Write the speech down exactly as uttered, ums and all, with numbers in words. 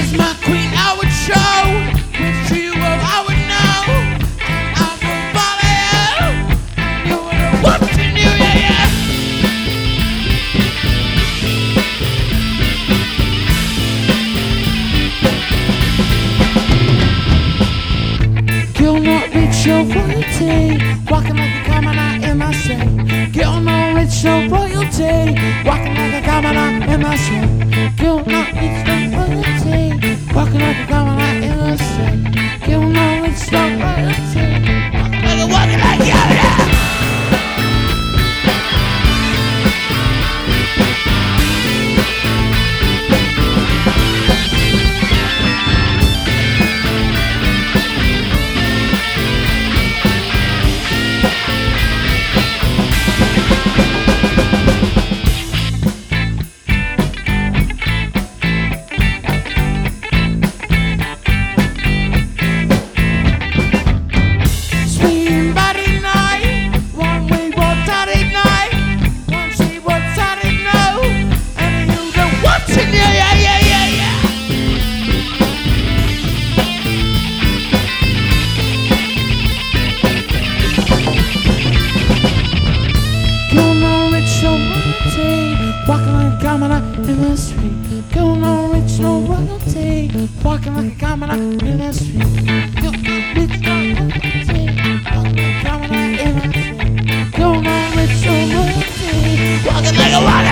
my queen, I would show which you of I would know. I would follow you. You would have watching you, yeah, yeah. Girl, not rich or royalty, walking like a commoner in my street. Girl, not rich or royalty, walking like a commoner in my street. Girl, not rich or royalty, walking like a commoner in my street. Girl, not rich or royalty, walking like a walking like yeah, yeah. Walking like a commoner in the street. Girl, no rich, no royalty. Walking like a commoner in the street. Girl, no rich, no royalty. Walking like a commoner in the street. Girl, no rich, no royalty. Walking like a